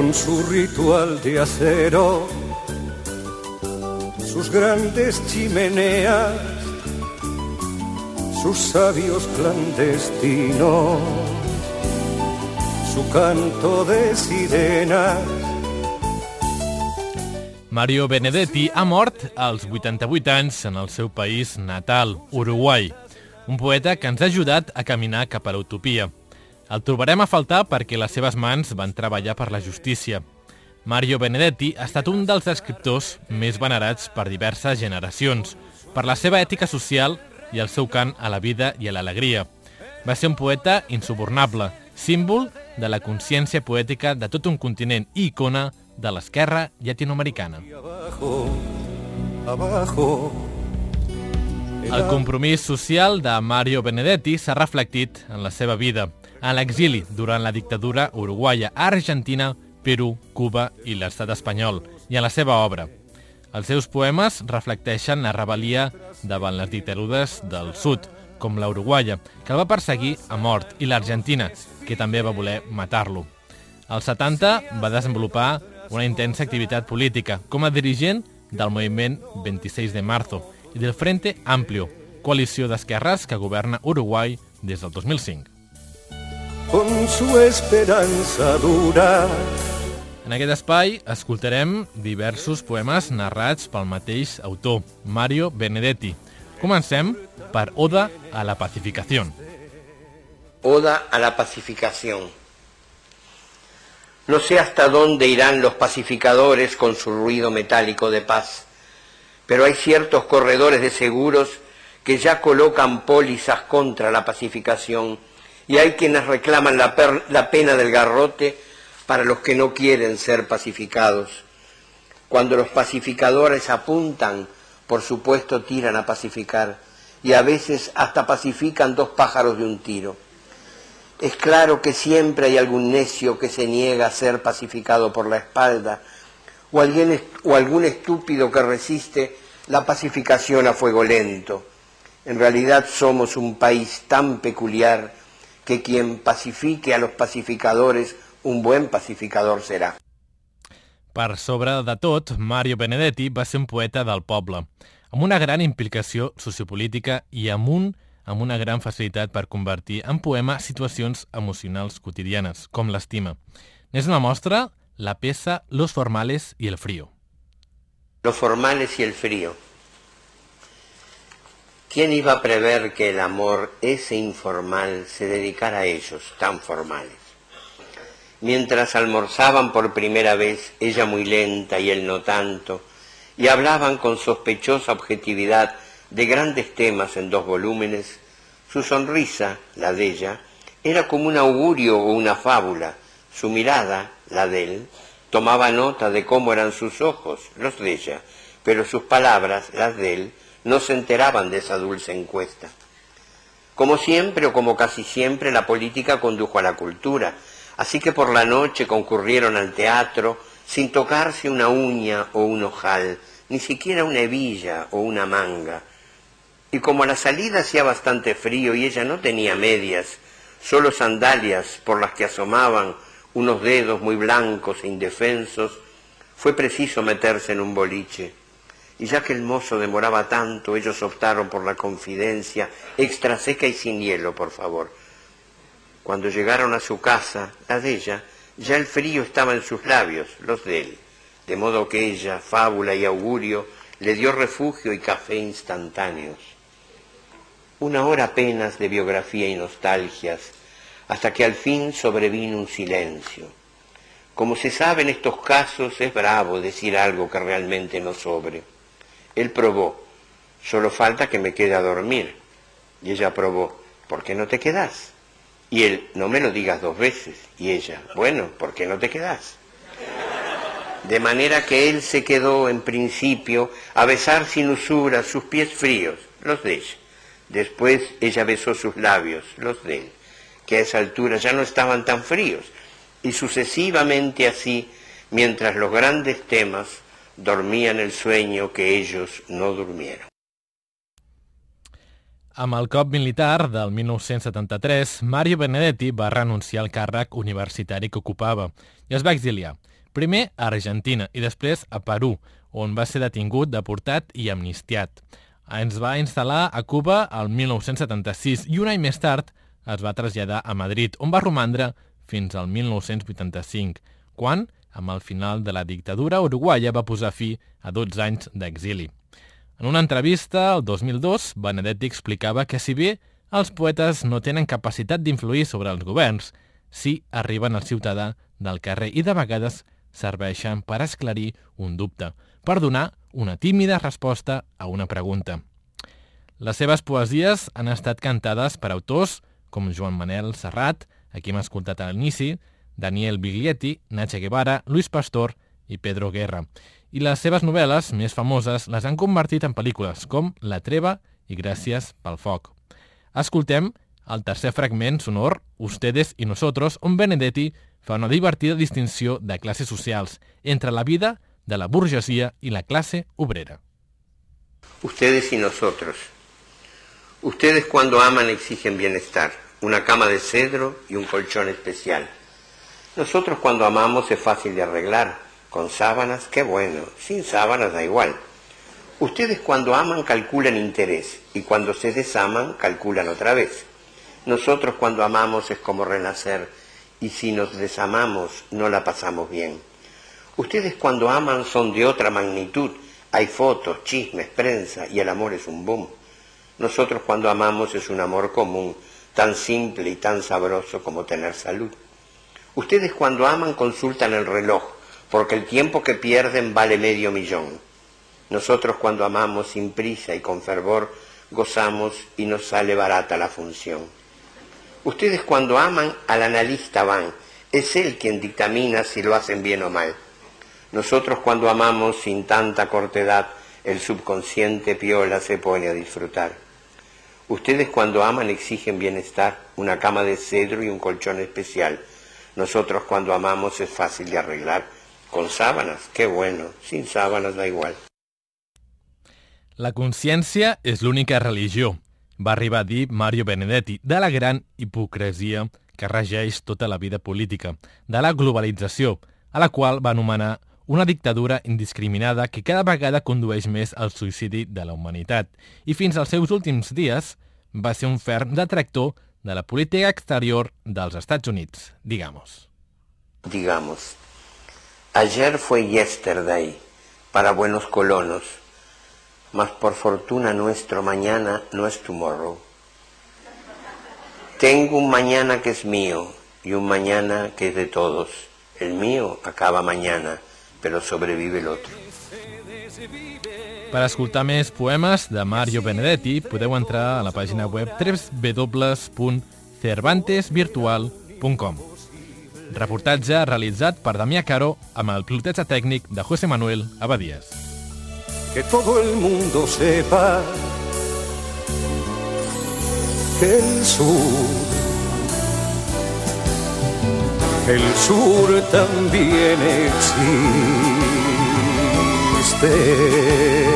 con su ritual de acero, sus grandes chimeneas, sus sabios clandestinos, su canto de sirenas. Mario Benedetti ha mort als 88 anys en el seu país natal, Uruguai. Un poeta que ens ha ajudat a caminar cap a l'utopia. El trobarem a faltar perquè les seves mans van treballar per la justícia. Mario Benedetti ha estat un dels escriptors més venerats per diverses generacions, per la seva ètica social i el seu cant a la vida i a l'alegria. Va ser un poeta insubornable, símbol de la consciència poètica de tot un continent i icona de l'esquerra llatinoamericana. El compromís social de Mario Benedetti s'ha reflectit en la seva vida, en l'exili durant la dictadura uruguaia a Argentina, Perú, Cuba i l'estat espanyol, i en la seva obra. Els seus poemes reflecteixen la rebel·lia davant les dictadures del sud, com la uruguaia, que el va perseguir a mort, i l'Argentina, que també va voler matar-lo. Als 70 va desenvolupar una intensa activitat política com a dirigent del moviment 26 de marzo i del Frente Amplio, coalició d'esquerres que governa Uruguai des del 2005. Con su esperanza dura. En aquest espai escoltarem diversos poemes narrats pel mateix autor, Mario Benedetti. Comencem per Oda a la Pacificación. Oda a la Pacificación. No sé hasta dónde irán los pacificadores con su ruido metálico de paz, pero hay ciertos corredores de seguros que ya colocan pólizas contra la pacificación y hay quienes reclaman la pena del garrote para los que no quieren ser pacificados. Cuando los pacificadores apuntan, por supuesto tiran a pacificar y a veces hasta pacifican dos pájaros de un tiro. Es claro que siempre hay algún necio que se niega a ser pacificado por la espalda o algún estúpido que resiste la pacificación a fuego lento. En realidad somos un país tan peculiar que quien pacifique a los pacificadores, un buen pacificador serà. Per sobre de tot, Mario Benedetti va ser un poeta del poble, amb una gran implicació sociopolítica i amb una gran facilitat per convertir en poema situacions emocionals quotidianes, com l'estima. N'és una mostra la peça Los formales y el frío. Los formales y el frío. ¿Quién iba a prever que el amor, ese informal, se dedicara a ellos, tan formales? Mientras almorzaban por primera vez, ella muy lenta y él no tanto, y hablaban con sospechosa objetividad de grandes temas en 2 volúmenes, su sonrisa, la de ella, era como un augurio o una fábula. Su mirada, la de él, tomaba nota de cómo eran sus ojos, los de ella, pero sus palabras, las de él, no se enteraban de esa dulce encuesta. Como siempre o como casi siempre, la política condujo a la cultura, así que por la noche concurrieron al teatro sin tocarse una uña o un ojal, ni siquiera una hebilla o una manga. Y como a la salida hacía bastante frío y ella no tenía medias, solo sandalias por las que asomaban unos dedos muy blancos e indefensos, fue preciso meterse en un boliche. Y ya que el mozo demoraba tanto, ellos optaron por la confidencia, extra seca y sin hielo, por favor. Cuando llegaron a su casa, la de ella, ya el frío estaba en sus labios, los de él, de modo que ella, fábula y augurio, le dio refugio y café instantáneos. 1 hora apenas de biografía y nostalgias, hasta que al fin sobrevino un silencio. Como se sabe en estos casos, es bravo decir algo que realmente no sobre. Él probó, solo falta que me quede a dormir. Y ella probó, ¿por qué no te quedás? Y él, no me lo digas 2 veces. Y ella, bueno, ¿por qué no te quedás? De manera que él se quedó en principio a besar sin usura sus pies fríos, los de ella. Después ella besó sus labios, los de él, que a esa altura ya no estaban tan fríos, y sucesivamente así, mientras los grandes temas dormían el sueño que ellos no durmieron. Amb el cop militar del 1973, Mario Benedetti va renunciar al càrrec universitari que ocupava i es va exiliar. primer a Argentina i després a Perú, on va ser detingut, deportat i amnistiat. Ens va instal·lar a Cuba el 1976 i un any més tard es va traslladar a Madrid, on va romandre fins al 1985, quan, amb el final de la dictadura uruguaia, va posar fi a 12 anys d'exili. En una entrevista, el 2002, Benedetti explicava que si bé els poetes no tenen capacitat d'influir sobre els governs, sí arriben al ciutadà del carrer i de vegades serveixen per esclarir un dubte, per donar una tímida resposta a una pregunta. Les seves poesies han estat cantades per autors com Joan Manel Serrat, a qui hem escoltat a l'inici, Daniel Biglietti, Nacha Guevara, Luis Pastor i Pedro Guerra. I les seves novel·les més famoses les han convertit en pel·lícules com La treva i Gràcies pel foc. Escoltem el tercer fragment sonor, Ustedes y Nosotros, on Benedetti fa una divertida distinció de classes socials entre la vida de la burguesia y la clase obrera. Ustedes y nosotros. Ustedes cuando aman exigen bienestar, una cama de cedro y un colchón especial. Nosotros cuando amamos es fácil de arreglar, con sábanas, qué bueno, sin sábanas da igual. Ustedes cuando aman calculan interés y cuando se desaman calculan otra vez. Nosotros cuando amamos es como renacer y si nos desamamos no la pasamos bien. Ustedes cuando aman son de otra magnitud, hay fotos, chismes, prensa y el amor es un boom. Nosotros cuando amamos es un amor común, tan simple y tan sabroso como tener salud. Ustedes cuando aman consultan el reloj, porque el tiempo que pierden vale $500,000. Nosotros cuando amamos sin prisa y con fervor gozamos y nos sale barata la función. Ustedes cuando aman al analista van, es él quien dictamina si lo hacen bien o mal. Nosotros cuando amamos sin tanta cortedad, el subconsciente piola se pone a disfrutar. Ustedes cuando aman exigen bienestar, una cama de cedro y un colchón especial. Nosotros cuando amamos es fácil de arreglar, con sábanas, qué bueno, sin sábanas da igual. La consciència és l'única religió, va arribar a dir Mario Benedetti, de la gran hipocresia que regeix tota la vida política, de la globalització, a la qual va anomenar una dictadura indiscriminada que cada vegada condueix més al suïcidi de la humanitat i fins als seus últims dies va ser un ferm detractor de la política exterior dels Estats Units, digamos. Ayer fue yesterday para buenos colonos, mas por fortuna nuestro mañana no es tomorrow. Tengo un mañana que es mío y un mañana que es de todos. El mío acaba mañana, pero sobrevive el otro. Per escoltar més poemes de Mario Benedetti podeu entrar a la pàgina web www.cervantesvirtual.com. Reportatge realitzat per Damià Caro amb el pilotatge tècnic de José Manuel Abadías. Que todo el mundo sepa que el sur también existe.